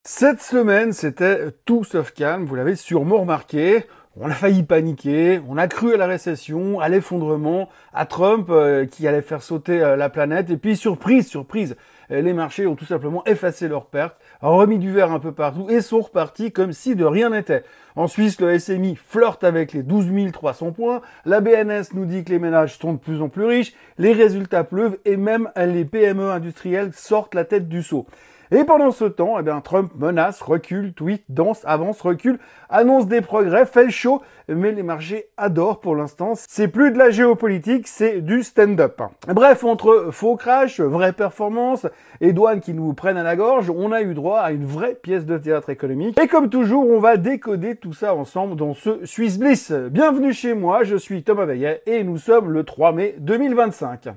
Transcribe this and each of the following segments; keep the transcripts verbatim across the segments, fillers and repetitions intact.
Cette semaine, c'était tout sauf calme, vous l'avez sûrement remarqué. On a failli paniquer, on a cru à la récession, à l'effondrement, à Trump euh, qui allait faire sauter euh, la planète. Et puis, surprise, surprise, euh, les marchés ont tout simplement effacé leurs pertes, remis du vert un peu partout et sont repartis comme si de rien n'était. En Suisse, le S M I flirte avec les douze mille trois cents points, la B N S nous dit que les ménages sont de plus en plus riches, les résultats pleuvent et même les P M E industriels sortent la tête du seau. Et pendant ce temps, eh bien, Trump menace, recule, tweet, danse, avance, recule, annonce des progrès, fait le show, mais les marchés adorent pour l'instant. C'est plus de la géopolitique, c'est du stand-up. Bref, entre faux crash, vraie performance et douanes qui nous prennent à la gorge, on a eu droit à une vraie pièce de théâtre économique. Et comme toujours, on va décoder tout ça ensemble dans ce Swiss Bliss. Bienvenue chez moi, je suis Thomas Veillet et nous sommes le trois mai deux mille vingt-cinq.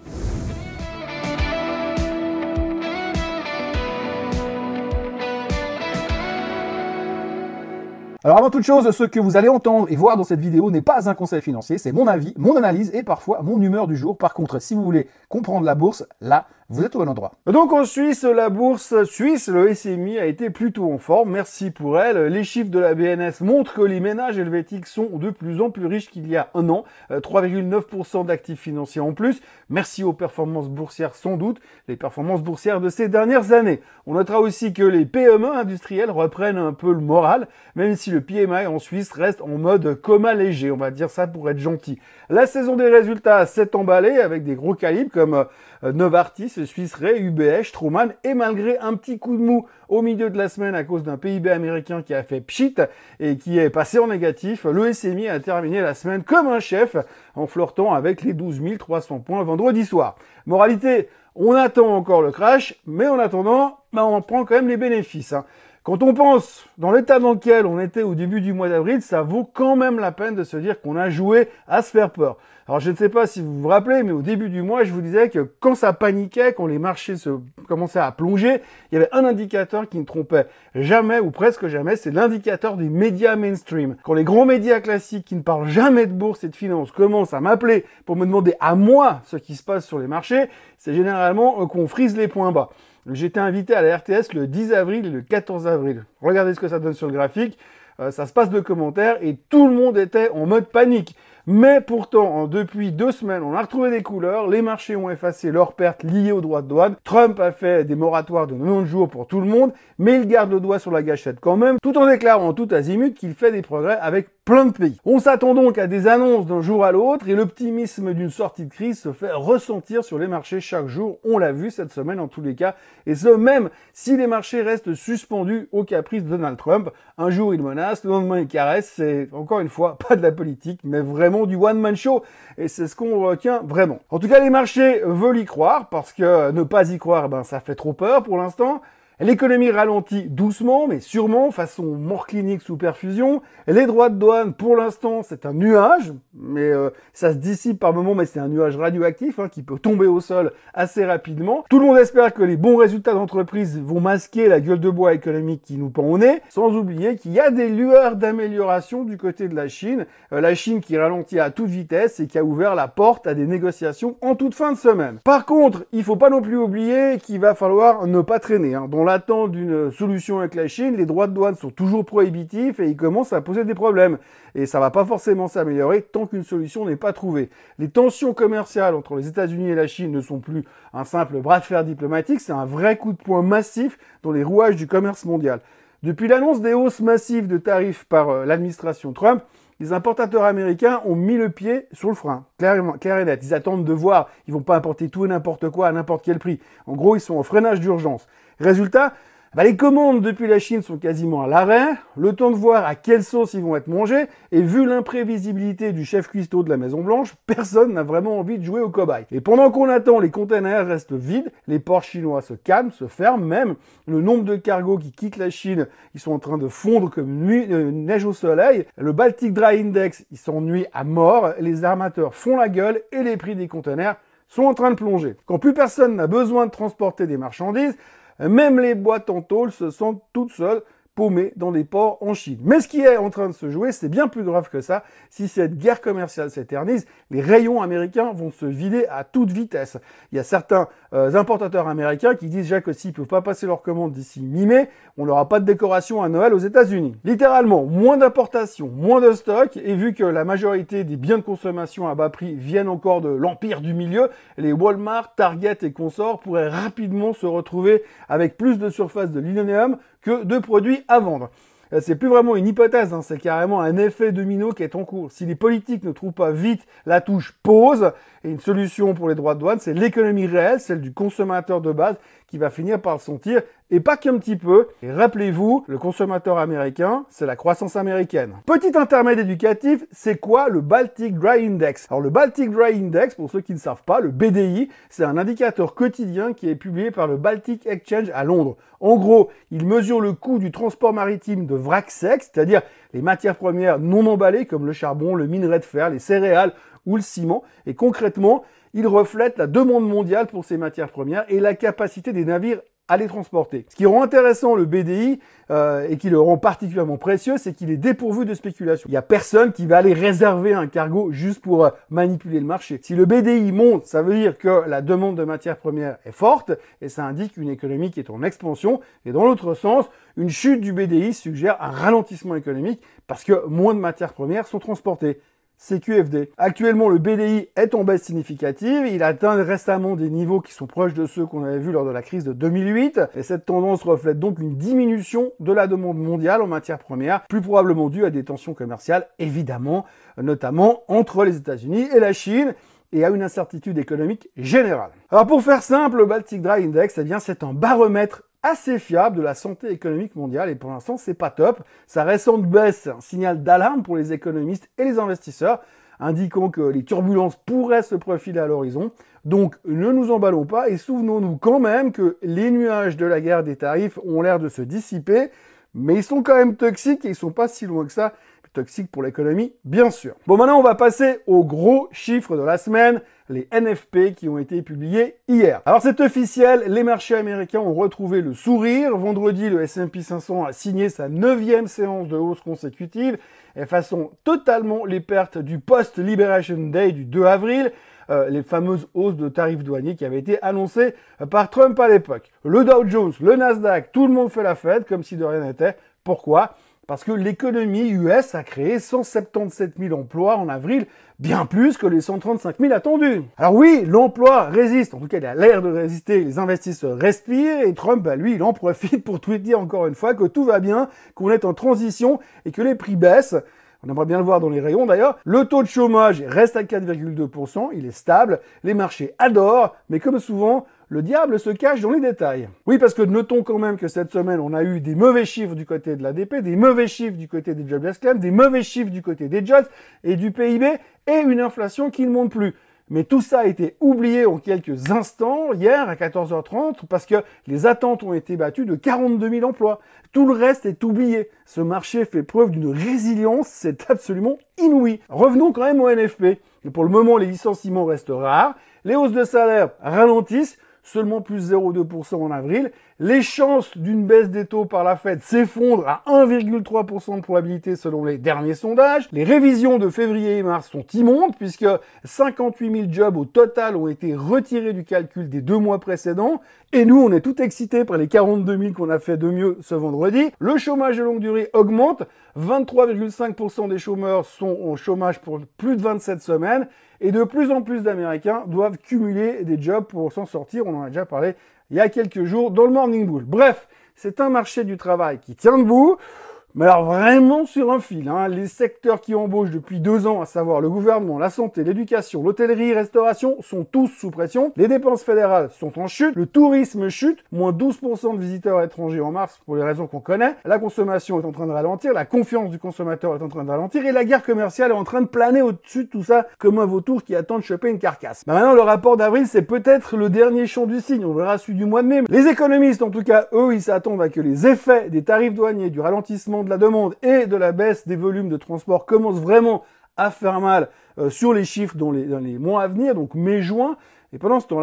Alors avant toute chose, ce que vous allez entendre et voir dans cette vidéo n'est pas un conseil financier, c'est mon avis, mon analyse et parfois mon humeur du jour. Par contre, si vous voulez comprendre la bourse, là, vous êtes au bon endroit. Donc en Suisse, la bourse suisse, le S M I, a été plutôt en forme, merci pour elle. Les chiffres de la B N S montrent que les ménages helvétiques sont de plus en plus riches qu'il y a un an, trois virgule neuf pour cent d'actifs financiers en plus. Merci aux performances boursières sans doute, les performances boursières de ces dernières années. On notera aussi que les P M E industriels reprennent un peu le moral, même si le P M I en Suisse reste en mode coma léger, on va dire ça pour être gentil. La saison des résultats s'est emballée avec des gros calibres comme euh, Novartis, Swiss Re, U B S, Straumann, et malgré un petit coup de mou au milieu de la semaine à cause d'un P I B américain qui a fait pchit et qui est passé en négatif, le S M I a terminé la semaine comme un chef en flirtant avec les douze mille trois cents points vendredi soir. Moralité, on attend encore le crash, mais en attendant, ben on prend quand même les bénéfices. Hein. Quand on pense dans l'état dans lequel on était au début du mois d'avril, ça vaut quand même la peine de se dire qu'on a joué à se faire peur. Alors je ne sais pas si vous vous rappelez, mais au début du mois, je vous disais que quand ça paniquait, quand les marchés se commençaient à plonger, il y avait un indicateur qui ne trompait jamais ou presque jamais, c'est l'indicateur des médias mainstream. Quand les grands médias classiques qui ne parlent jamais de bourse et de finance commencent à m'appeler pour me demander à moi ce qui se passe sur les marchés, c'est généralement qu'on frise les points bas. J'étais invité à la R T S le dix avril et le quatorze avril. Regardez ce que ça donne sur le graphique. Euh, ça se passe de commentaires et tout le monde était en mode panique. Mais pourtant, depuis deux semaines, on a retrouvé des couleurs. Les marchés ont effacé leurs pertes liées aux droits de douane. Trump a fait des moratoires de quatre-vingt-dix jours pour tout le monde, mais il garde le doigt sur la gâchette quand même, tout en déclarant tout azimut qu'il fait des progrès avec plein de pays. On s'attend donc à des annonces d'un jour à l'autre et l'optimisme d'une sortie de crise se fait ressentir sur les marchés chaque jour. On l'a vu cette semaine en tous les cas. Et ce, même si les marchés restent suspendus au caprice de Donald Trump. Un jour il menace, le lendemain il caresse. C'est encore une fois pas de la politique, mais vraiment du one-man show. Et c'est ce qu'on retient vraiment. En tout cas, les marchés veulent y croire parce que ne pas y croire, ben ça fait trop peur pour l'instant. L'économie ralentit doucement, mais sûrement, façon mort clinique sous perfusion. Les droits de douane, pour l'instant, c'est un nuage, mais euh, ça se dissipe par moments, mais c'est un nuage radioactif hein, qui peut tomber au sol assez rapidement. Tout le monde espère que les bons résultats d'entreprise vont masquer la gueule de bois économique qui nous pend au nez, sans oublier qu'il y a des lueurs d'amélioration du côté de la Chine. Euh, la Chine qui ralentit à toute vitesse et qui a ouvert la porte à des négociations en toute fin de semaine. Par contre, il faut pas non plus oublier qu'il va falloir ne pas traîner. Hein. Dans l'attente d'une solution avec la Chine, les droits de douane sont toujours prohibitifs et ils commencent à poser des problèmes. Et ça va pas forcément s'améliorer tant qu'une solution n'est pas trouvée. Les tensions commerciales entre les États-Unis et la Chine ne sont plus un simple bras de fer diplomatique, c'est un vrai coup de poing massif dans les rouages du commerce mondial. Depuis l'annonce des hausses massives de tarifs par euh, l'administration Trump, les importateurs américains ont mis le pied sur le frein, clairement, clair et net. Ils attendent de voir, ils vont pas importer tout et n'importe quoi à n'importe quel prix. En gros, ils sont en freinage d'urgence. Résultat, bah les commandes depuis la Chine sont quasiment à l'arrêt, le temps de voir à quelle sauce ils vont être mangés, et vu l'imprévisibilité du chef cuistot de la Maison Blanche, personne n'a vraiment envie de jouer au cobaye. Et pendant qu'on attend, les containers restent vides, les ports chinois se calment, se ferment même, le nombre de cargos qui quittent la Chine, ils sont en train de fondre comme nuit, euh, neige au soleil, le Baltic Dry Index, il s'ennuie à mort, les armateurs font la gueule, et les prix des containers sont en train de plonger. Quand plus personne n'a besoin de transporter des marchandises, même les boîtes en tôle se sentent toutes seules paumées dans des ports en Chine. Mais ce qui est en train de se jouer, c'est bien plus grave que ça. Si cette guerre commerciale s'éternise, les rayons américains vont se vider à toute vitesse. Il y a certains euh, importateurs américains qui disent déjà que s'ils peuvent pas passer leurs commandes d'ici mi-mai, on n'aura pas de décoration à Noël aux États-Unis. Littéralement, moins d'importations, moins de stocks, et vu que la majorité des biens de consommation à bas prix viennent encore de l'empire du milieu, les Walmart, Target et consorts pourraient rapidement se retrouver avec plus de surface de linoléum que de produits à vendre. C'est plus vraiment une hypothèse, hein, c'est carrément un effet domino qui est en cours. Si les politiques ne trouvent pas vite la touche pause et une solution pour les droits de douane, c'est l'économie réelle, celle du consommateur de base, qui va finir par le sentir, et pas qu'un petit peu. Et rappelez-vous, le consommateur américain, c'est la croissance américaine. Petit intermède éducatif, c'est quoi le Baltic Dry Index? Alors le Baltic Dry Index, pour ceux qui ne savent pas, le B D I, c'est un indicateur quotidien qui est publié par le Baltic Exchange à Londres. En gros, il mesure le coût du transport maritime de vrac sec, c'est-à-dire les matières premières non emballées comme le charbon, le minerai de fer, les céréales ou le ciment, et concrètement, il reflète la demande mondiale pour ces matières premières et la capacité des navires à les transporter. Ce qui rend intéressant le B D I euh, et qui le rend particulièrement précieux, c'est qu'il est dépourvu de spéculation. Il n'y a personne qui va aller réserver un cargo juste pour euh, manipuler le marché. Si le B D I monte, ça veut dire que la demande de matières premières est forte et ça indique une économie qui est en expansion. Et dans l'autre sens, une chute du B D I suggère un ralentissement économique parce que moins de matières premières sont transportées. C Q F D. Actuellement, le B D I est en baisse significative. Il atteint récemment des niveaux qui sont proches de ceux qu'on avait vus lors de la crise de deux mille huit. Et cette tendance reflète donc une diminution de la demande mondiale en matières premières, plus probablement due à des tensions commerciales, évidemment, notamment entre les États-Unis et la Chine, et à une incertitude économique générale. Alors pour faire simple, le Baltic Dry Index, eh bien, c'est un baromètre assez fiable de la santé économique mondiale et pour l'instant c'est pas top. Sa récente baisse est un signal d'alarme pour les économistes et les investisseurs, indiquant que les turbulences pourraient se profiler à l'horizon. Donc ne nous emballons pas et souvenons-nous quand même que les nuages de la guerre des tarifs ont l'air de se dissiper, mais ils sont quand même toxiques et ils sont pas si loin que ça. Toxiques pour l'économie, bien sûr. Bon, maintenant, on va passer aux gros chiffres de la semaine, les N F P qui ont été publiés hier. Alors, c'est officiel, les marchés américains ont retrouvé le sourire. Vendredi, le S and P cinq cents a signé sa neuvième séance de hausse consécutive, effaçant totalement les pertes du post-Liberation Day du deux avril, euh, les fameuses hausses de tarifs douaniers qui avaient été annoncées par Trump à l'époque. Le Dow Jones, le Nasdaq, tout le monde fait la fête, comme si de rien n'était. Pourquoi ? Parce que l'économie U S a créé cent soixante-dix-sept mille emplois en avril, bien plus que les cent trente-cinq mille attendus. Alors oui, l'emploi résiste, en tout cas il a l'air de résister, les investisseurs respirent, et Trump, bah lui, il en profite pour tweeter encore une fois que tout va bien, qu'on est en transition et que les prix baissent. On aimerait bien le voir dans les rayons d'ailleurs. Le taux de chômage reste à quatre virgule deux pour cent, il est stable, les marchés adorent, mais comme souvent, le diable se cache dans les détails. Oui, parce que notons quand même que cette semaine, on a eu des mauvais chiffres du côté de l'A D P, des mauvais chiffres du côté des jobless claims, des mauvais chiffres du côté des jobs et du P I B, et une inflation qui ne monte plus. Mais tout ça a été oublié en quelques instants, hier à quatorze heures trente, parce que les attentes ont été battues de quarante-deux mille emplois. Tout le reste est oublié. Ce marché fait preuve d'une résilience, c'est absolument inouï. Revenons quand même au N F P. Et pour le moment, les licenciements restent rares, les hausses de salaire ralentissent, seulement plus zéro virgule deux pour cent en avril. Les chances d'une baisse des taux par la Fed s'effondrent à un virgule trois pour cent de probabilité selon les derniers sondages. Les révisions de février et mars sont immondes puisque cinquante-huit mille jobs au total ont été retirés du calcul des deux mois précédents. Et nous, on est tout excités par les quarante-deux mille qu'on a fait de mieux ce vendredi. Le chômage de longue durée augmente. vingt-trois virgule cinq pour cent des chômeurs sont au chômage pour plus de vingt-sept semaines. Et de plus en plus d'Américains doivent cumuler des jobs pour s'en sortir. On en a déjà parlé il y a quelques jours dans le Morning Bull. Bref, c'est un marché du travail qui tient debout. Mais alors vraiment sur un fil, hein. Les secteurs qui embauchent depuis deux ans, à savoir le gouvernement, la santé, l'éducation, l'hôtellerie, restauration, sont tous sous pression. Les dépenses fédérales sont en chute, le tourisme chute, moins douze pour cent de visiteurs étrangers en mars pour les raisons qu'on connaît. La consommation est en train de ralentir, la confiance du consommateur est en train de ralentir et la guerre commerciale est en train de planer au-dessus de tout ça comme un vautour qui attend de choper une carcasse. Bah maintenant, le rapport d'avril, c'est peut-être le dernier chant du cygne, on verra celui du mois de mai. Les économistes, en tout cas, eux, ils s'attendent à que les effets des tarifs douaniers, du ralentissement de la demande et de la baisse des volumes de transport commencent vraiment à faire mal euh, sur les chiffres dans les, dans les mois à venir, donc mai-juin. Et pendant ce temps-là,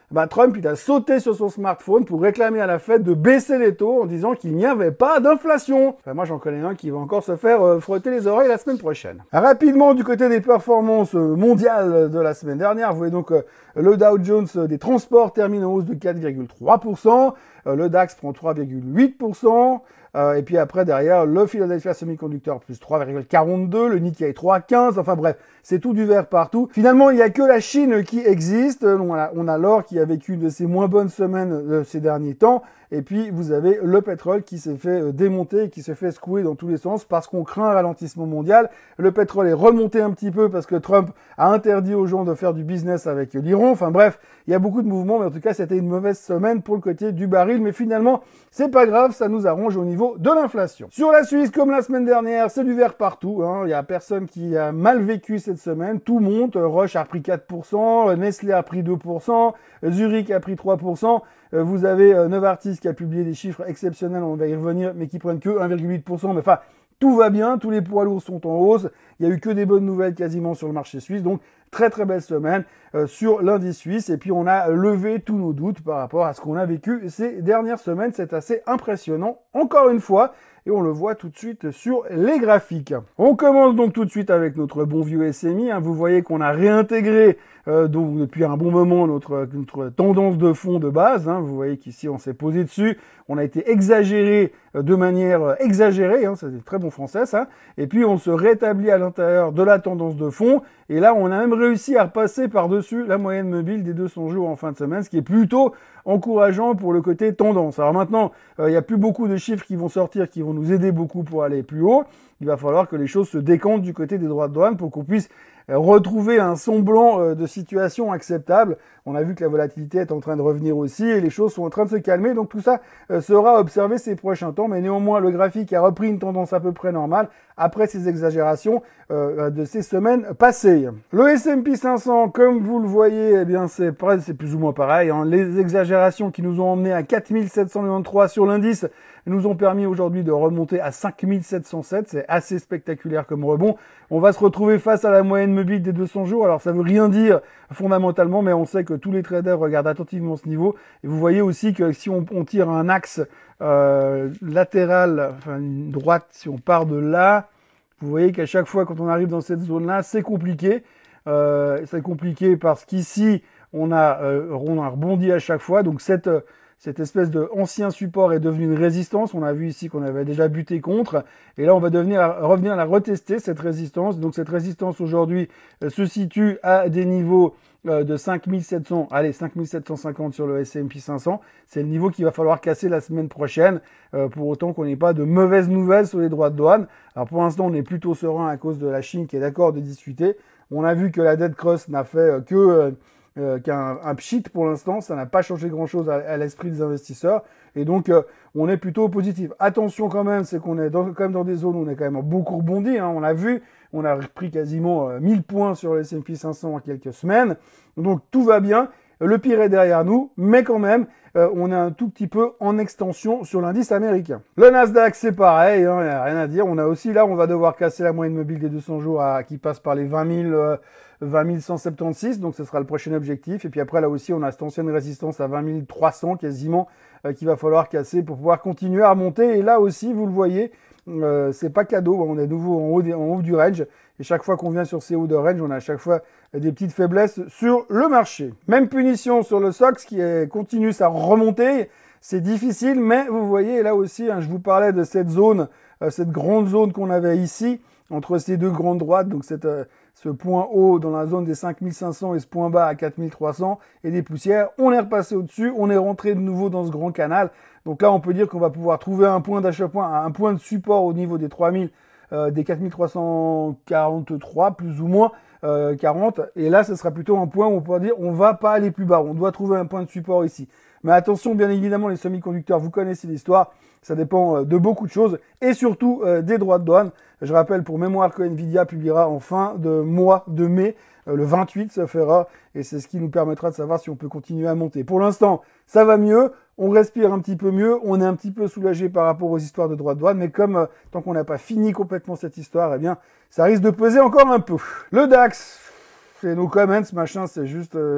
bah, Trump, il a sauté sur son smartphone pour réclamer à la Fed de baisser les taux en disant qu'il n'y avait pas d'inflation. Enfin, moi, j'en connais un qui va encore se faire euh, frotter les oreilles la semaine prochaine. Rapidement, du côté des performances mondiales de la semaine dernière, vous voyez donc euh, le Dow Jones des transports termine en hausse de quatre virgule trois pour cent, euh, le DAX prend trois virgule huit pour cent, euh, et puis après, derrière, le Philadelphia Semiconductor plus trois virgule quarante-deux, le Nikkei trois virgule quinze, enfin bref, c'est tout du vert partout. Finalement, il n'y a que la Chine qui existe. On a, on a l'or qui a vécu une de ses moins bonnes semaines euh, ces derniers temps. Et puis, vous avez le pétrole qui s'est fait euh, démonter, qui s'est fait secouer dans tous les sens parce qu'on craint un ralentissement mondial. Le pétrole est remonté un petit peu parce que Trump a interdit aux gens de faire du business avec l'Iran. Enfin bref, il y a beaucoup de mouvements, mais en tout cas, c'était une mauvaise semaine pour le côté du baril. Mais finalement, c'est pas grave, ça nous arrange au niveau de l'inflation. Sur la Suisse, comme la semaine dernière, c'est du vert partout. Hein. Il y a personne qui a mal vécu cette semaine. Tout monte. Roche a pris quatre pour cent, Nestlé a pris deux pour cent, Zurich a pris trois pour cent. Vous avez Novartis qui a publié des chiffres exceptionnels, on va y revenir, mais qui prennent que un virgule huit pour cent. Mais enfin, tout va bien, tous les poids lourds sont en hausse. Il y a eu que des bonnes nouvelles quasiment sur le marché suisse. Donc, très très belle semaine euh, sur l'indice suisse. Et puis, on a levé tous nos doutes par rapport à ce qu'on a vécu ces dernières semaines. C'est assez impressionnant, encore une fois. Et on le voit tout de suite sur les graphiques. On commence donc tout de suite avec notre bon vieux S M I. Hein. Vous voyez qu'on a réintégré euh, donc depuis un bon moment notre, notre tendance de fond de base. Hein. Vous voyez qu'ici on s'est posé dessus. On a été exagéré euh, de manière exagérée. Hein. C'est très bon français ça. Et puis on se rétablit à l'intérieur de la tendance de fond. Et là on a même réussi à repasser par-dessus la moyenne mobile des deux cents jours en fin de semaine, ce qui est plutôt encourageant pour le côté tendance. Alors maintenant, euh, il n'y a plus beaucoup de chiffres qui vont sortir, qui vont nous aider beaucoup pour aller plus haut. Il va falloir que les choses se décantent du côté des droits de douane pour qu'on puisse retrouver un semblant de situation acceptable. On a vu que la volatilité est en train de revenir aussi et les choses sont en train de se calmer. Donc tout ça sera observé ces prochains temps. Mais néanmoins, le graphique a repris une tendance à peu près normale après ces exagérations euh, de ces semaines passées. Le S and P cinq cents, comme vous le voyez, eh bien c'est c'est plus ou moins pareil. Hein. Les exagérations qui nous ont emmené à quatre mille sept cent quatre-vingt-treize sur l'indice nous ont permis aujourd'hui de remonter à cinq mille sept cent sept. C'est assez spectaculaire comme rebond. On va se retrouver face à la moyenne mobile des deux cents jours. Alors ça veut rien dire fondamentalement, mais on sait que tous les traders regardent attentivement ce niveau. Et vous voyez aussi que si on, on tire un axe euh, latéral, enfin une droite, si on part de là, vous voyez qu'à chaque fois quand on arrive dans cette zone-là, c'est compliqué. Euh, c'est compliqué parce qu'ici, on a, euh, on a rebondi à chaque fois. Donc cette... Cette espèce de ancien support est devenu une résistance. On a vu ici qu'on avait déjà buté contre. Et là, on va devenir, revenir la retester, cette résistance. Donc, cette résistance aujourd'hui euh, se situe à des niveaux euh, de cinq mille sept cents, allez, cinq mille sept cent cinquante sur le S and P cinq cents. C'est le niveau qu'il va falloir casser la semaine prochaine, euh, pour autant qu'on n'ait pas de mauvaises nouvelles sur les droits de douane. Alors, pour l'instant, on est plutôt serein à cause de la Chine qui est d'accord de discuter. On a vu que la dette cross n'a fait euh, que... Euh, Euh, qu'un un pchit pour l'instant, ça n'a pas changé grand-chose à, à l'esprit des investisseurs, et donc euh, on est plutôt positif. Attention quand même, c'est qu'on est dans, quand même dans des zones où on est quand même beaucoup rebondi, hein, on l'a vu, on a pris quasiment euh, mille points sur le S and P cinq cents en quelques semaines, donc tout va bien, le pire est derrière nous, mais quand même, euh, on est un tout petit peu en extension sur l'indice américain. Le Nasdaq, c'est pareil, hein, y a rien à dire, on a aussi là, on va devoir casser la moyenne mobile des deux cents jours à, qui passe par les vingt mille... Euh, vingt mille cent soixante-seize, donc ce sera le prochain objectif. Et puis après, là aussi, on a cette ancienne résistance à vingt mille trois cents quasiment euh, qu'il va falloir casser pour pouvoir continuer à remonter. Et là aussi, vous le voyez, euh, c'est pas cadeau. On est de nouveau en haut, des, en haut du range. Et chaque fois qu'on vient sur ces hauts de range, on a à chaque fois des petites faiblesses sur le marché. Même punition sur le S O X qui est, continue sa remontée. C'est difficile, mais vous voyez, là aussi, hein, je vous parlais de cette zone, euh, cette grande zone qu'on avait ici, entre ces deux grandes droites, donc cette... Euh, ce point haut dans la zone des cinq mille cinq cents et ce point bas à quatre mille trois cents et des poussières. On est repassé au-dessus, on est rentré de nouveau dans ce grand canal. Donc là, on peut dire qu'on va pouvoir trouver un point d'achat, un point de support au niveau des trois mille, euh, des quatre mille trois cent quarante-trois, plus ou moins euh, quarante. Et là, ce sera plutôt un point où on pourra dire on va pas aller plus bas. On doit trouver un point de support ici. Mais attention, bien évidemment, les semi-conducteurs, vous connaissez l'histoire. Ça dépend de beaucoup de choses et surtout euh, des droits de douane. Je rappelle pour mémoire que Nvidia publiera en fin de mois de mai, euh, le vingt-huit ça fera, et c'est ce qui nous permettra de savoir si on peut continuer à monter. Pour l'instant, ça va mieux, on respire un petit peu mieux, on est un petit peu soulagé par rapport aux histoires de droits de douane, mais comme euh, tant qu'on n'a pas fini complètement cette histoire, eh bien, ça risque de peser encore un peu. Le DAX, c'est nos comments, machin, c'est juste... Euh,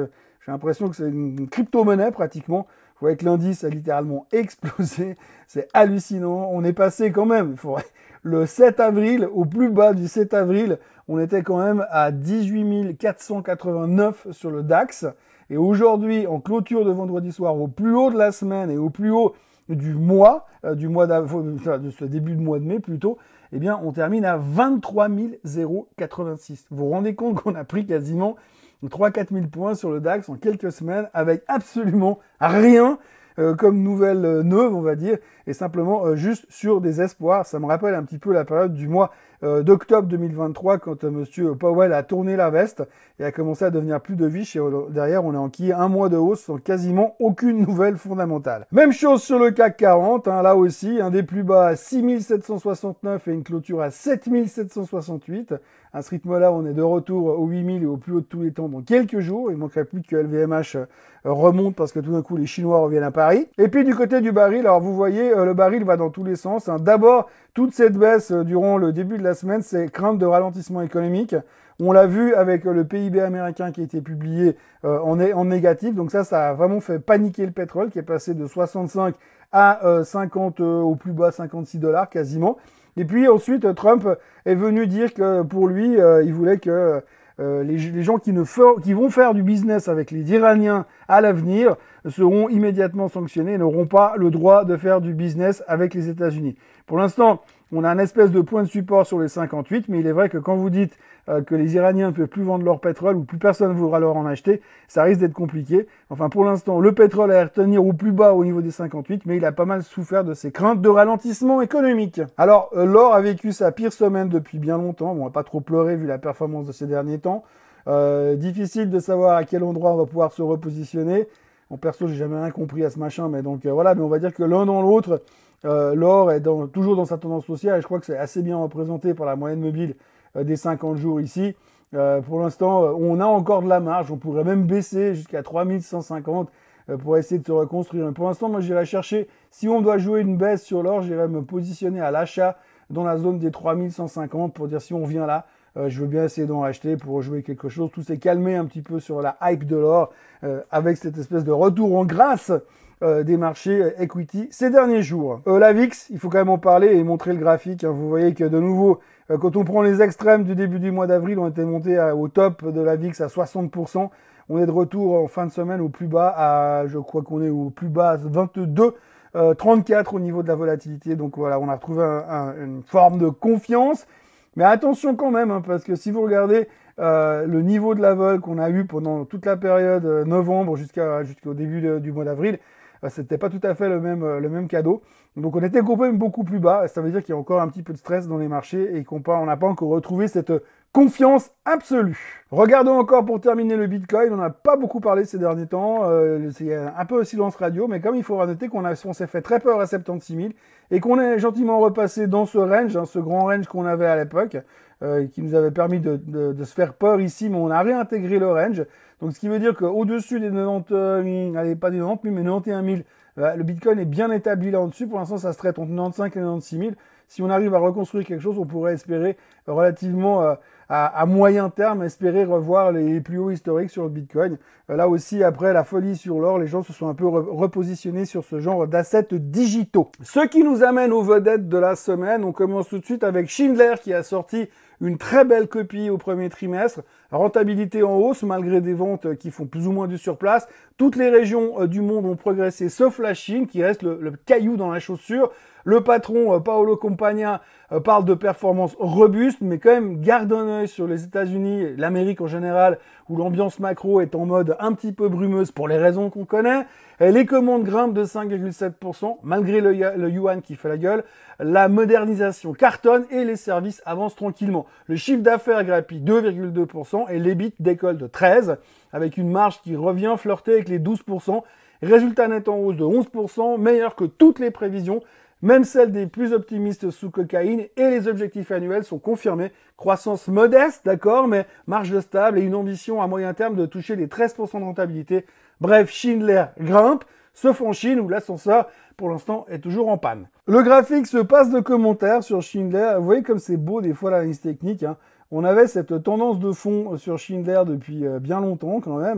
J'ai l'impression que c'est une crypto-monnaie pratiquement. Vous voyez que l'indice a littéralement explosé. C'est hallucinant. On est passé quand même, il faudrait, le sept avril, au plus bas du sept avril, on était quand même à dix-huit mille quatre cent quatre-vingt-neuf sur le DAX. Et aujourd'hui, en clôture de vendredi soir, au plus haut de la semaine et au plus haut du mois, euh, du mois de ce début de mois de mai plutôt, eh bien, on termine à vingt-trois mille quatre-vingt-six. Vous vous rendez compte qu'on a pris quasiment trois à quatre mille points sur le DAX en quelques semaines avec absolument rien euh, comme nouvelle euh, neuve, on va dire, et simplement euh, juste sur des espoirs. Ça me rappelle un petit peu la période du mois euh, d'octobre deux mille vingt-trois quand euh, Monsieur Powell a tourné la veste et a commencé à devenir plus dovish. Et euh, derrière, on est enquillé un mois de hausse sans quasiment aucune nouvelle fondamentale. Même chose sur le C A C quarante, hein, là aussi, un des plus bas à six mille sept cent soixante-neuf et une clôture à sept mille sept cent soixante-huit. À ce rythme-là, on est de retour aux huit mille et au plus haut de tous les temps dans quelques jours. Il ne manquerait plus que L V M H remonte parce que tout d'un coup, les Chinois reviennent à Paris. Et puis, du côté du baril, alors vous voyez, le baril va dans tous les sens. Hein. D'abord, toute cette baisse durant le début de la semaine, c'est crainte de ralentissement économique. On l'a vu avec le P I B américain qui a été publié euh, en, en négatif. Donc ça, ça a vraiment fait paniquer le pétrole qui est passé de soixante-cinq à euh, cinquante, euh, au plus bas cinquante-six dollars quasiment. Et puis ensuite, Trump est venu dire que pour lui, euh, il voulait que euh, les, les gens qui, ne fer, qui vont faire du business avec les Iraniens à l'avenir seront immédiatement sanctionnés et n'auront pas le droit de faire du business avec les États-Unis. Pour l'instant, on a un espèce de point de support sur les cinquante-huit, mais il est vrai que quand vous dites euh, que les Iraniens ne peuvent plus vendre leur pétrole ou plus personne ne voudra leur en acheter, ça risque d'être compliqué. Enfin, pour l'instant, le pétrole a à retenir au plus bas au niveau des cinquante-huit, mais il a pas mal souffert de ces craintes de ralentissement économique. Alors, euh, l'or a vécu sa pire semaine depuis bien longtemps. Bon, on va pas trop pleurer vu la performance de ces derniers temps. Euh, difficile de savoir à quel endroit on va pouvoir se repositionner. En perso, j'ai jamais rien compris à ce machin, mais donc euh, voilà. Mais on va dire que l'un dans l'autre, Euh, l'or est dans, toujours dans sa tendance haussière et je crois que c'est assez bien représenté par la moyenne mobile euh, des cinquante jours ici. Euh, pour l'instant, euh, on a encore de la marge, on pourrait même baisser jusqu'à trois mille cent cinquante euh, pour essayer de se reconstruire. Mais pour l'instant, moi j'irai chercher, si on doit jouer une baisse sur l'or, j'irai me positionner à l'achat dans la zone des trois mille cent cinquante pour dire si on vient là, euh, je veux bien essayer d'en racheter pour jouer quelque chose. Tout s'est calmé un petit peu sur la hype de l'or euh, avec cette espèce de retour en grâce Euh, des marchés euh, equity ces derniers jours. Euh, la V I X, il faut quand même en parler et montrer le graphique. Hein. Vous voyez que de nouveau, euh, quand on prend les extrêmes du début du mois d'avril, on était monté à, au top de la V I X à soixante pour cent. On est de retour en fin de semaine au plus bas à, je crois qu'on est au plus bas à vingt-deux, euh, trente-quatre au niveau de la volatilité. Donc voilà, on a retrouvé un, un, une forme de confiance. Mais attention quand même, hein, parce que si vous regardez euh, le niveau de la vol qu'on a eu pendant toute la période euh, novembre jusqu'à jusqu'au début de, du mois d'avril, c'était pas tout à fait le même, le même cadeau. Donc on était quand même beaucoup plus bas. Ça veut dire qu'il y a encore un petit peu de stress dans les marchés et qu'on n'a pas encore retrouvé cette confiance absolue. Regardons encore pour terminer le Bitcoin. On n'a pas beaucoup parlé ces derniers temps. Euh, c'est un peu silence radio, mais comme il faudra noter qu'on a, on s'est fait très peur à soixante-seize mille et qu'on est gentiment repassé dans ce range, hein, ce grand range qu'on avait à l'époque, euh, qui nous avait permis de, de, de se faire peur ici, mais on a réintégré le range. Donc, ce qui veut dire qu'au-dessus des quatre-vingt-dix, euh, allez, pas des quatre-vingt-dix mille, mais quatre-vingt-onze mille, euh, le Bitcoin est bien établi là au-dessus. Pour l'instant, ça se traite entre quatre-vingt-quinze et quatre-vingt-six mille. Si on arrive à reconstruire quelque chose, on pourrait espérer euh, relativement euh, à, à moyen terme, espérer revoir les plus hauts historiques sur le Bitcoin. Euh, là aussi, après la folie sur l'or, les gens se sont un peu re- repositionnés sur ce genre d'assets digitaux. Ce qui nous amène aux vedettes de la semaine. On commence tout de suite avec Schindler qui a sorti une très belle copie au premier trimestre, rentabilité en hausse malgré des ventes qui font plus ou moins du surplace. Toutes les régions du monde ont progressé sauf la Chine qui reste le, le caillou dans la chaussure. Le patron Paolo Compagna parle de performances robustes, mais quand même garde un œil sur les États-Unis, l'Amérique en général, où l'ambiance macro est en mode un petit peu brumeuse pour les raisons qu'on connaît. Les commandes grimpent de cinq virgule sept pour cent, malgré le, le yuan qui fait la gueule. La modernisation cartonne et les services avancent tranquillement. Le chiffre d'affaires grappille deux virgule deux pour cent et l'E B I T décolle de treize pour cent, avec une marge qui revient flirter avec les douze pour cent. Résultat net en hausse de onze pour cent, meilleur que toutes les prévisions. Même celles des plus optimistes sous cocaïne et les objectifs annuels sont confirmés. Croissance modeste, d'accord, mais marge stable et une ambition à moyen terme de toucher les treize pour cent de rentabilité. Bref, Schindler grimpe, sauf en Chine où l'ascenseur, pour l'instant, est toujours en panne. Le graphique se passe de commentaires sur Schindler. Vous voyez comme c'est beau des fois l'analyse technique, hein. On avait cette tendance de fond sur Schindler depuis bien longtemps quand même.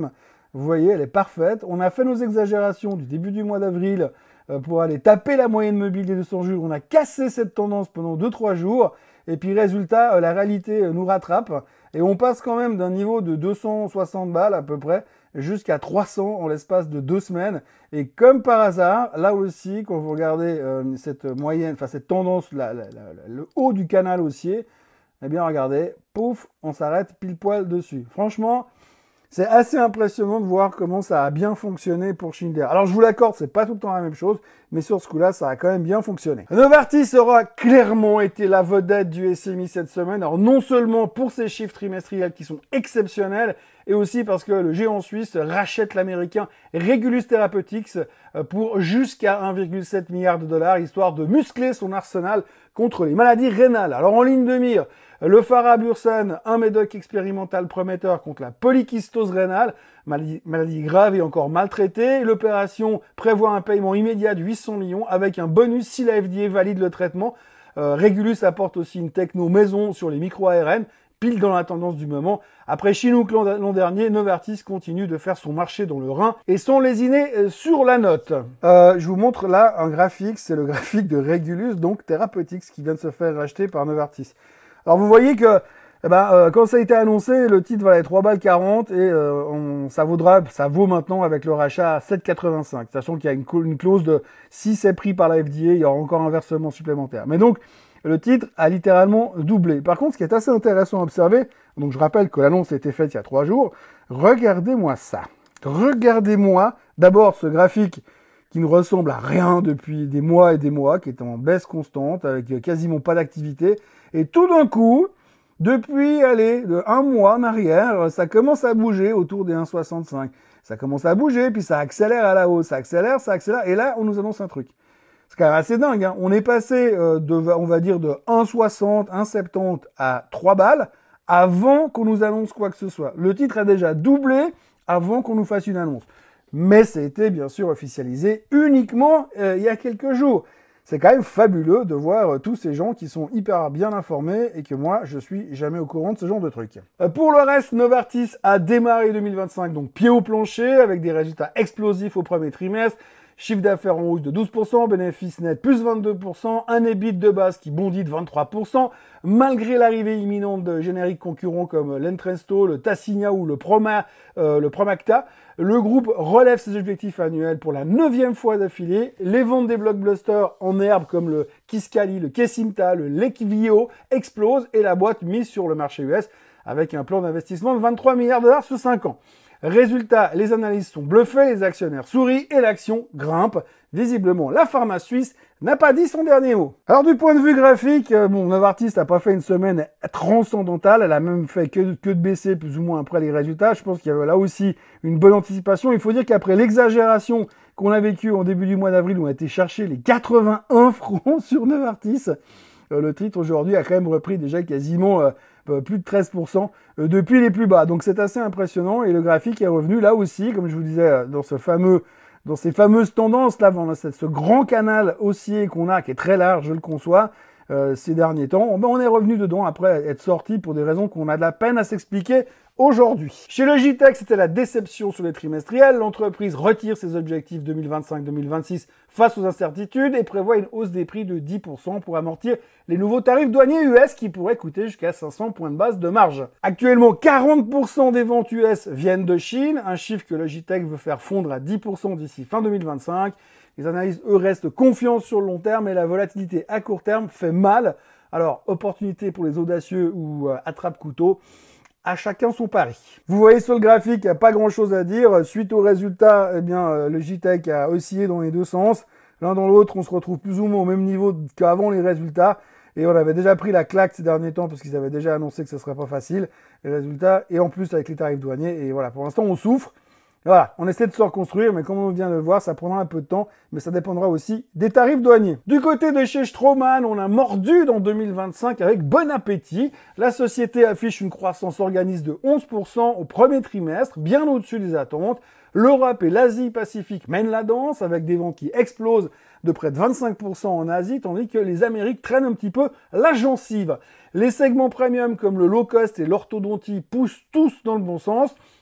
Vous voyez, elle est parfaite. On a fait nos exagérations du début du mois d'avril euh, pour aller taper la moyenne mobile des deux cents jours. On a cassé cette tendance pendant deux trois jours. Et puis résultat, euh, la réalité euh, nous rattrape. Et on passe quand même d'un niveau de deux cent soixante balles à peu près jusqu'à trois cents en l'espace de deux semaines. Et comme par hasard, là aussi, quand vous regardez euh, cette moyenne, enfin cette tendance, la, la, la, le haut du canal haussier, eh bien regardez, pouf, on s'arrête pile poil dessus. Franchement, c'est assez impressionnant de voir comment ça a bien fonctionné pour Schindler. Alors je vous l'accorde, c'est pas tout le temps la même chose, mais sur ce coup-là, ça a quand même bien fonctionné. Novartis aura clairement été la vedette du S M I cette semaine. Alors non seulement pour ses chiffres trimestriels qui sont exceptionnels, et aussi parce que le géant suisse rachète l'américain Regulus Therapeutics pour jusqu'à un virgule sept milliard de dollars, histoire de muscler son arsenal contre les maladies rénales. Alors en ligne de mire, le Farabursen, un médoc expérimental prometteur contre la polykystose rénale, maladie, maladie grave et encore maltraitée. L'opération prévoit un paiement immédiat de huit cents millions avec un bonus si la F D A valide le traitement. Euh, Regulus apporte aussi une techno maison sur les micro-A R N, pile dans la tendance du moment. Après Chinook l'an dernier, Novartis continue de faire son marché dans le Rhin et sont lésinés sur la note. Euh, je vous montre là un graphique, c'est le graphique de Regulus, donc Therapeutics, qui vient de se faire racheter par Novartis. Alors vous voyez que eh ben, euh, quand ça a été annoncé, le titre valait trois balles quarante et euh, on, ça vaudra, ça vaut maintenant avec le rachat à sept quatre-vingt-cinq, sachant qu'il y a une, une clause de si c'est pris par la F D A, il y aura encore un versement supplémentaire. Mais donc le titre a littéralement doublé. Par contre, ce qui est assez intéressant à observer, donc je rappelle que l'annonce a été faite il y a trois jours, regardez-moi ça. Regardez-moi d'abord ce graphique qui ne ressemble à rien depuis des mois et des mois, qui est en baisse constante, avec quasiment pas d'activité. Et tout d'un coup, depuis, allez, de un mois en arrière, ça commence à bouger autour des un virgule soixante-cinq. Ça commence à bouger, puis ça accélère à la hausse, ça accélère, ça accélère, et là, on nous annonce un truc. C'est quand même assez dingue, hein. On est passé euh, de, on va dire, de un virgule soixante, un virgule soixante-dix à trois balles avant qu'on nous annonce quoi que ce soit. Le titre a déjà doublé avant qu'on nous fasse une annonce. Mais ça a été bien sûr officialisé uniquement euh, il y a quelques jours. C'est quand même fabuleux de voir euh, tous ces gens qui sont hyper bien informés et que moi, je suis jamais au courant de ce genre de trucs. Euh, pour le reste, Novartis a démarré deux mille vingt-cinq, donc pied au plancher, avec des résultats explosifs au premier trimestre. Chiffre d'affaires en hausse de douze pour cent, bénéfice net plus vingt-deux pour cent, un E B I T de base qui bondit de vingt-trois pour cent, malgré l'arrivée imminente de génériques concurrents comme l'Entresto, le Tasigna ou le, Proma, euh, le Promacta. Le groupe relève ses objectifs annuels pour la neuvième fois d'affilée. Les ventes des blockbusters en herbe comme le Kisqali, le Kesimpta, le Leqvio explosent et la boîte mise sur le marché U S avec un plan d'investissement de vingt-trois milliards de dollars sur cinq ans. Résultat, les analystes sont bluffés, les actionnaires sourient et l'action grimpe. Visiblement, la pharma suisse n'a pas dit son dernier mot. Alors du point de vue graphique, bon, Novartis n'a pas fait une semaine transcendantale, elle a même fait que, que de baisser plus ou moins après les résultats. Je pense qu'il y avait là aussi une bonne anticipation. Il faut dire qu'après l'exagération qu'on a vécue en début du mois d'avril, où on a été chercher les quatre-vingt-un francs sur Novartis, euh, le titre aujourd'hui a quand même repris déjà quasiment euh, plus de treize pour cent euh, depuis les plus bas. Donc c'est assez impressionnant et le graphique est revenu là aussi, comme je vous disais, euh, dans ce fameux dans ces fameuses tendances là, dans ce grand canal haussier qu'on a, qui est très large, je le conçois, euh, ces derniers temps, ben on est revenu dedans après être sorti pour des raisons qu'on a de la peine à s'expliquer aujourd'hui. Chez Logitech, c'était la déception sur les trimestriels. L'entreprise retire ses objectifs deux mille vingt-cinq deux mille vingt-six face aux incertitudes et prévoit une hausse des prix de dix pour cent pour amortir les nouveaux tarifs douaniers U S qui pourraient coûter jusqu'à cinq cents points de base de marge. Actuellement, quarante pour cent des ventes U S viennent de Chine, un chiffre que Logitech veut faire fondre à dix pour cent d'ici fin deux mille vingt-cinq. Les analystes, eux, restent confiants sur le long terme et la volatilité à court terme fait mal. Alors, opportunité pour les audacieux ou euh, attrape-couteau. À chacun son pari. Vous voyez sur le graphique, il n'y a pas grand chose à dire. Suite aux résultats, eh bien, euh, Logitech a oscillé dans les deux sens. L'un dans l'autre, on se retrouve plus ou moins au même niveau qu'avant les résultats. Et on avait déjà pris la claque ces derniers temps parce qu'ils avaient déjà annoncé que ce serait pas facile, les résultats. Et en plus, avec les tarifs douaniers. Et voilà, pour l'instant, on souffre. Voilà, on essaie de se reconstruire, mais comme on vient de le voir, ça prendra un peu de temps, mais ça dépendra aussi des tarifs douaniers. Du côté de chez Straumann, on a mordu dans deux mille vingt-cinq avec bon appétit. La société affiche une croissance organique de onze pour cent au premier trimestre, bien au-dessus des attentes. L'Europe et l'Asie-Pacifique mènent la danse avec des ventes qui explosent de près de vingt-cinq pour cent en Asie, tandis que les Amériques traînent un petit peu la gencive. Les segments premium comme le low cost et l'orthodontie poussent tous dans le bon sens.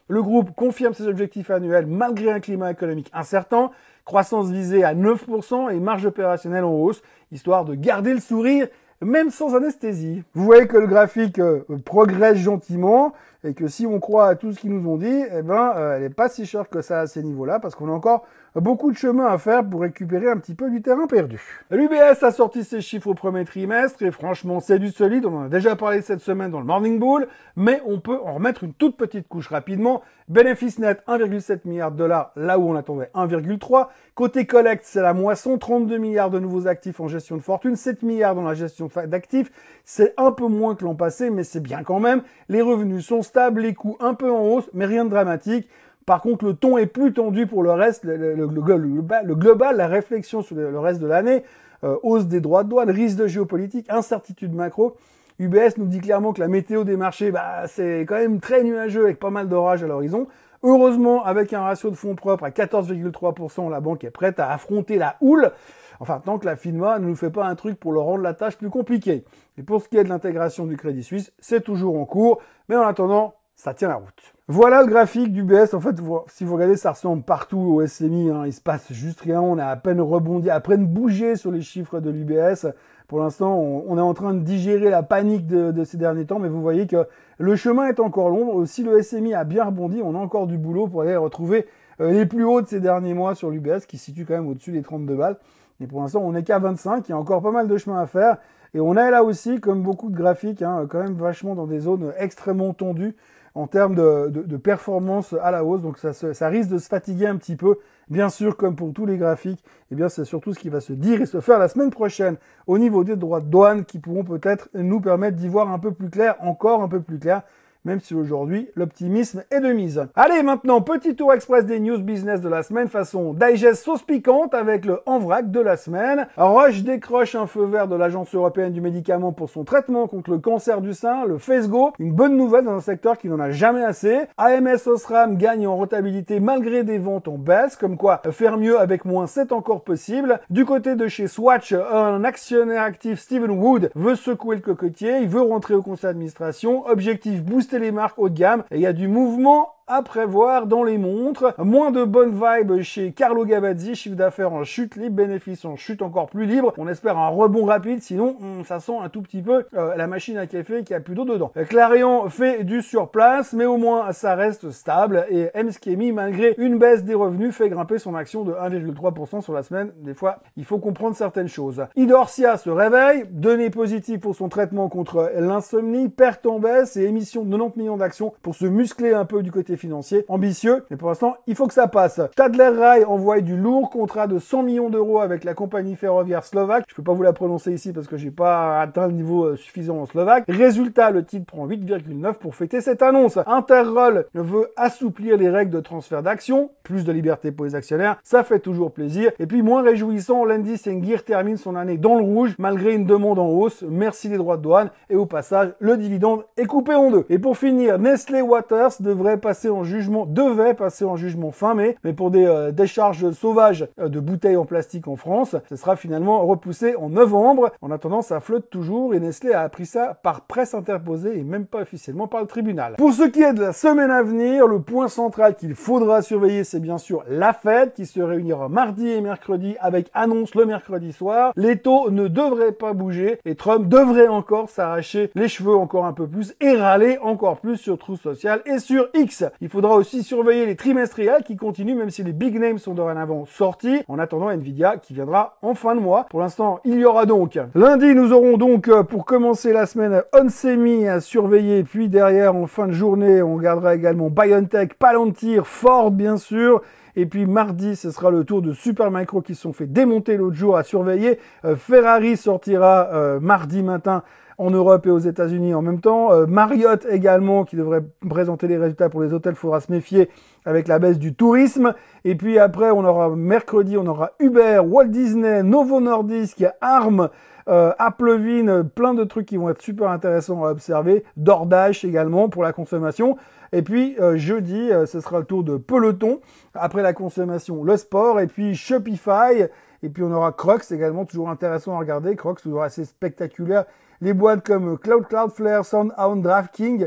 Le groupe confirme ses objectifs annuels malgré un climat économique incertain, croissance visée à neuf pour cent et marge opérationnelle en hausse, histoire de garder le sourire même sans anesthésie. Vous voyez que le graphique euh, progresse gentiment et que si on croit à tout ce qu'ils nous ont dit, eh ben, euh, elle n'est pas si chère que ça à ces niveaux-là parce qu'on a encore beaucoup de chemin à faire pour récupérer un petit peu du terrain perdu. L'U B S a sorti ses chiffres au premier trimestre et franchement, c'est du solide. On en a déjà parlé cette semaine dans le Morning Bull, mais on peut en remettre une toute petite couche rapidement. Bénéfice net un virgule sept milliard de dollars, là où on attendait un virgule trois. Côté collecte, c'est la moisson, trente-deux milliards de nouveaux actifs en gestion de fortune, sept milliards dans la gestion d'actifs. C'est un peu moins que l'an passé, mais c'est bien quand même. Les revenus sont stables, les coûts un peu en hausse, mais rien de dramatique. Par contre, le ton est plus tendu pour le reste, le, le, le, le, le global, la réflexion sur le, le reste de l'année, euh, hausse des droits de douane, risque de géopolitique, incertitude macro. U B S nous dit clairement que la météo des marchés, bah, c'est quand même très nuageux avec pas mal d'orages à l'horizon. Heureusement, avec un ratio de fonds propres à quatorze virgule trois pour cent, la banque est prête à affronter la houle. Enfin, tant que la FINMA ne nous fait pas un truc pour leur rendre la tâche plus compliquée. Et pour ce qui est de l'intégration du Crédit Suisse, c'est toujours en cours. Mais en attendant, ça tient la route. Voilà le graphique d'U B S. En fait, si vous regardez, ça ressemble partout au S M I. Hein. Il se passe juste rien. On a à peine rebondi, à peine bougé sur les chiffres de l'U B S. Pour l'instant, on, on est en train de digérer la panique de, de ces derniers temps. Mais vous voyez que le chemin est encore long. Si le S M I a bien rebondi, on a encore du boulot pour aller retrouver euh, les plus hauts de ces derniers mois sur l'U B S, qui se situe quand même au-dessus des trente-deux balles. Et pour l'instant, on n'est qu'à vingt-cinq. Il y a encore pas mal de chemin à faire. Et on est là aussi, comme beaucoup de graphiques, hein, quand même vachement dans des zones extrêmement tendues en termes de, de, de performance à la hausse. Donc ça, ça risque de se fatiguer un petit peu. Bien sûr, comme pour tous les graphiques, eh bien c'est surtout ce qui va se dire et se faire la semaine prochaine au niveau des droits de douane qui pourront peut-être nous permettre d'y voir un peu plus clair, encore un peu plus clair, même si aujourd'hui, l'optimisme est de mise. Allez, maintenant, petit tour express des news business de la semaine, façon digest sauce piquante avec le en vrac de la semaine. Roche décroche un feu vert de l'Agence européenne du médicament pour son traitement contre le cancer du sein, le Phesgo. Une bonne nouvelle dans un secteur qui n'en a jamais assez. A M S Osram gagne en rentabilité malgré des ventes en baisse, comme quoi faire mieux avec moins, c'est encore possible. Du côté de chez Swatch, un actionnaire actif, Stephen Wood, veut secouer le cocotier, il veut rentrer au conseil d'administration. Objectif booster les marques haut de gamme et il y a du mouvement à prévoir dans les montres. Moins de bonnes vibes chez Carlo Gavazzi, chiffre d'affaires en chute libre, bénéfices en chute encore plus libre. On espère un rebond rapide, sinon ça sent un tout petit peu euh, la machine à café qui a plus d'eau dedans. Clarion fait du surplace, mais au moins ça reste stable et Mskemi, malgré une baisse des revenus, fait grimper son action de un virgule trois pour cent sur la semaine. Des fois, il faut comprendre certaines choses. Idorsia se réveille, données positives pour son traitement contre l'insomnie, perte en baisse et émission de quatre-vingt-dix millions d'actions pour se muscler un peu du côté financier. Ambitieux, mais pour l'instant, il faut que ça passe. Stadler Rail envoie du lourd contrat de cent millions d'euros avec la compagnie ferroviaire slovaque. Je peux pas vous la prononcer ici parce que j'ai pas atteint le niveau suffisant en slovaque. Résultat, le titre prend huit virgule neuf pour fêter cette annonce. Interroll veut assouplir les règles de transfert d'actions, plus de liberté pour les actionnaires, ça fait toujours plaisir. Et puis moins réjouissant, Landis+Gyr termine son année dans le rouge malgré une demande en hausse. Merci les droits de douane et au passage, le dividende est coupé en deux. Et pour finir, Nestlé Waters devrait passer en jugement, devait passer en jugement fin mai, mais pour des euh, décharges sauvages euh, de bouteilles en plastique en France, ce sera finalement repoussé en novembre. En attendant, ça flotte toujours et Nestlé a appris ça par presse interposée et même pas officiellement par le tribunal. Pour ce qui est de la semaine à venir, le point central qu'il faudra surveiller, c'est bien sûr la Fed qui se réunira mardi et mercredi avec annonce le mercredi soir. Les taux ne devraient pas bouger et Trump devrait encore s'arracher les cheveux encore un peu plus et râler encore plus sur Truth Social et sur X. Il faudra aussi surveiller les trimestriels qui continuent même si les big names sont dorénavant sortis. En attendant Nvidia qui viendra en fin de mois. Pour l'instant, il y aura donc lundi, nous aurons donc pour commencer la semaine Onsemi à surveiller. Puis derrière, en fin de journée, on gardera également BioNTech, Palantir, Ford bien sûr. Et puis mardi, ce sera le tour de Supermicro qui se sont fait démonter l'autre jour à surveiller. Euh, Ferrari sortira euh, mardi matin en Europe et aux États-Unis en même temps. Euh, Marriott également qui devrait présenter les résultats pour les hôtels. Il faudra se méfier avec la baisse du tourisme. Et puis après, on aura mercredi, on aura Uber, Walt Disney, Novo Nordisk, Arm, euh, Applevin, plein de trucs qui vont être super intéressants à observer. DoorDash également pour la consommation. Et puis euh, jeudi, euh, ce sera le tour de Peloton. Après la consommation, le sport. Et puis Shopify. Et puis on aura Crocs également, toujours intéressant à regarder. Crocs, toujours assez spectaculaire. Les boîtes comme Cloud, Cloudflare, SoundHound, DraftKings.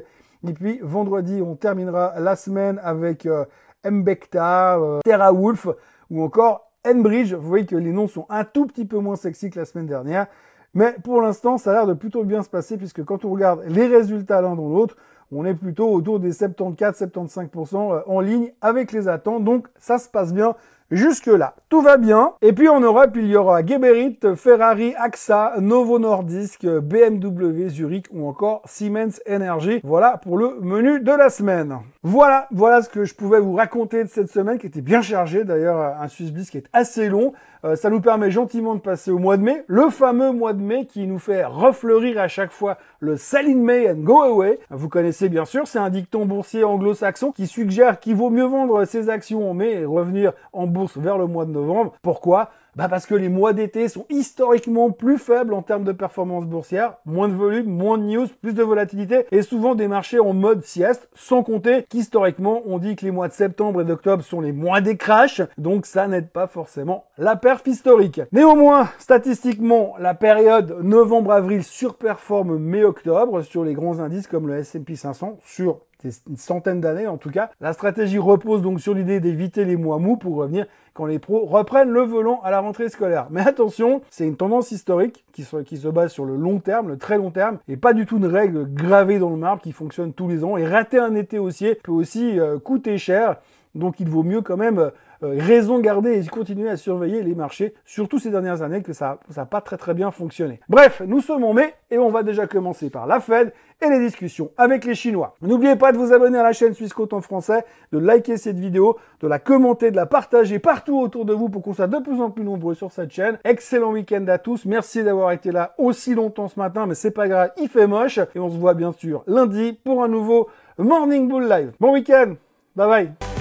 Et puis vendredi, on terminera la semaine avec euh, Mbekta, euh, TerraWolf ou encore Enbridge. Vous voyez que les noms sont un tout petit peu moins sexy que la semaine dernière. Mais pour l'instant, ça a l'air de plutôt bien se passer puisque quand on regarde les résultats l'un dans l'autre, on est plutôt autour des soixante-quatorze à soixante-quinze pour cent en ligne avec les attentes. Donc ça se passe bien. Jusque-là, tout va bien. Et puis en Europe, il y aura Geberit, Ferrari, A X A, Novo Nordisk, B M W, Zurich ou encore Siemens Energy. Voilà pour le menu de la semaine. Voilà, voilà ce que je pouvais vous raconter de cette semaine qui était bien chargée. D'ailleurs, un Swissbiz qui est assez long. Euh, ça nous permet gentiment de passer au mois de mai, le fameux mois de mai qui nous fait refleurir à chaque fois le Sell in May and Go Away. Vous connaissez bien sûr, c'est un dicton boursier anglo-saxon qui suggère qu'il vaut mieux vendre ses actions en mai et revenir en bourse vers le mois de novembre. Pourquoi ? Bah parce que les mois d'été sont historiquement plus faibles en termes de performance boursière, moins de volume, moins de news, plus de volatilité et souvent des marchés en mode sieste, sans compter qu'historiquement on dit que les mois de septembre et d'octobre sont les mois des crashs, donc ça n'aide pas forcément la perf historique. Néanmoins, statistiquement, la période novembre-avril surperforme mai-octobre sur les grands indices comme le S and P cinq cents, sur une centaine d'années en tout cas. La stratégie repose donc sur l'idée d'éviter les mois mous pour revenir quand les pros reprennent le volant à la rentrée scolaire. Mais attention, c'est une tendance historique qui se, qui se base sur le long terme, le très long terme, et pas du tout une règle gravée dans le marbre qui fonctionne tous les ans. Et rater un été haussier peut aussi euh, coûter cher, donc il vaut mieux quand même euh, raison garder et continuer à surveiller les marchés, surtout ces dernières années que ça n'a pas très très bien fonctionné. Bref, nous sommes en mai et on va déjà commencer par la Fed et les discussions avec les Chinois. N'oubliez pas de vous abonner à la chaîne Swissquote en français, de liker cette vidéo, de la commenter, de la partager partout autour de vous pour qu'on soit de plus en plus nombreux sur cette chaîne. Excellent week-end à tous, merci d'avoir été là aussi longtemps ce matin, mais c'est pas grave, il fait moche et on se voit bien sûr lundi pour un nouveau Morning Bull Live. Bon week-end, bye bye.